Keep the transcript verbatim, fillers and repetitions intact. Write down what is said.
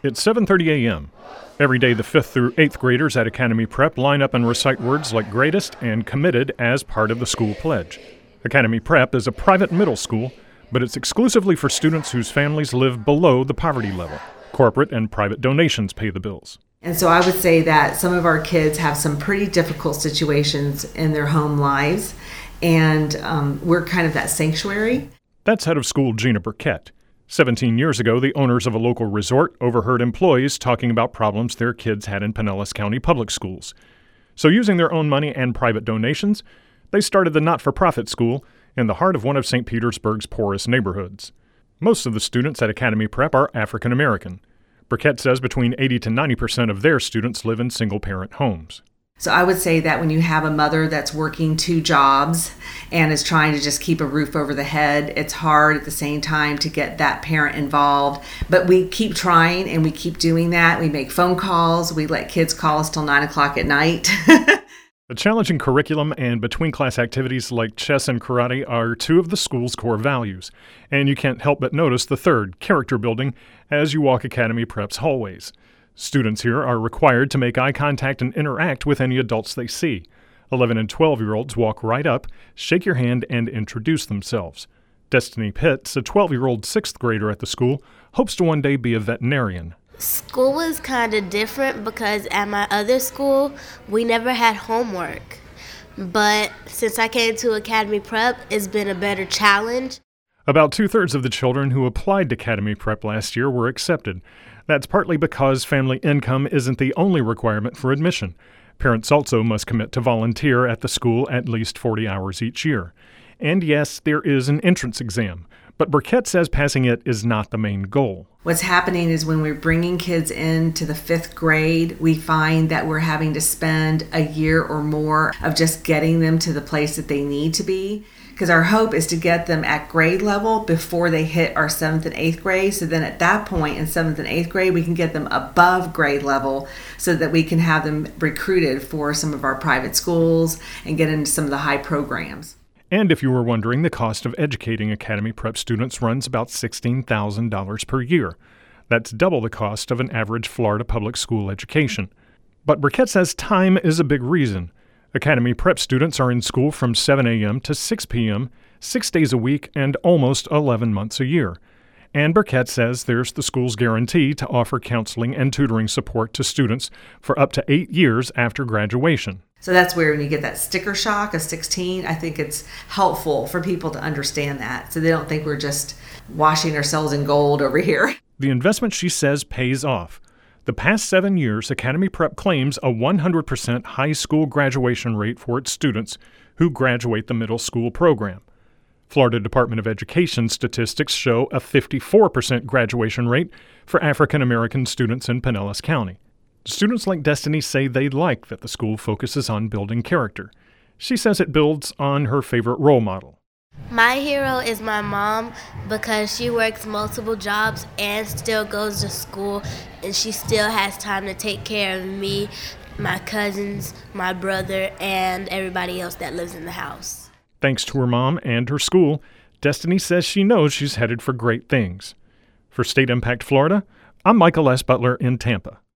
It's seven thirty a.m. Every day, the fifth through eighth graders at Academy Prep line up and recite words like greatest and committed as part of the school pledge. Academy Prep is a private middle school, but it's exclusively for students whose families live below the poverty level. Corporate and private donations pay the bills. And so I would say that some of our kids have some pretty difficult situations in their home lives, and um, we're kind of that sanctuary. That's head of school Gina Burkett. Seventeen years ago, the owners of a local resort overheard employees talking about problems their kids had in Pinellas County public schools. So using their own money and private donations, they started the not-for-profit school in the heart of one of Saint Petersburg's poorest neighborhoods. Most of the students at Academy Prep are African American. Burkett says between eighty to ninety percent of their students live in single-parent homes. So I would say that when you have a mother that's working two jobs and is trying to just keep a roof over the head, it's hard at the same time to get that parent involved. But we keep trying and we keep doing that. We make phone calls. We let kids call us till nine o'clock at night. A challenging curriculum and between-class activities like chess and karate are two of the school's core values. And you can't help but notice the third, character building, as you walk Academy Prep's hallways. Students here are required to make eye contact and interact with any adults they see. eleven and twelve-year-olds walk right up, shake your hand, and introduce themselves. Destiny Pitts, a twelve-year-old sixth grader at the school, hopes to one day be a veterinarian. School was kind of different because at my other school, we never had homework. But since I came to Academy Prep, it's been a better challenge. About two-thirds of the children who applied to Academy Prep last year were accepted. That's partly because family income isn't the only requirement for admission. Parents also must commit to volunteer at the school at least forty hours each year. And yes, there is an entrance exam, but Burkett says passing it is not the main goal. What's happening is when we're bringing kids into the fifth grade, we find that we're having to spend a year or more of just getting them to the place that they need to be. Because our hope is to get them at grade level before they hit our seventh and eighth grade. So then at that point in seventh and eighth grade, we can get them above grade level so that we can have them recruited for some of our private schools and get into some of the high programs. And if you were wondering, the cost of educating Academy Prep students runs about sixteen thousand dollars per year. That's double the cost of an average Florida public school education. But Burkett says time is a big reason. Academy Prep students are in school from seven a.m. to six p.m., six days a week, and almost eleven months a year. And Burkett says there's the school's guarantee to offer counseling and tutoring support to students for up to eight years after graduation. So that's where when you get that sticker shock of sixteen, I think it's helpful for people to understand that so they don't think we're just washing ourselves in gold over here. The investment, she says, pays off. The past seven years, Academy Prep claims a one hundred percent high school graduation rate for its students who graduate the middle school program. Florida Department of Education statistics show a fifty-four percent graduation rate for African American students in Pinellas County. Students like Destiny say they like that the school focuses on building character. She says it builds on her favorite role model. My hero is my mom because she works multiple jobs and still goes to school, and she still has time to take care of me, my cousins, my brother, and everybody else that lives in the house. Thanks to her mom and her school, Destiny says she knows she's headed for great things. For State Impact Florida, I'm Michael S. Butler in Tampa.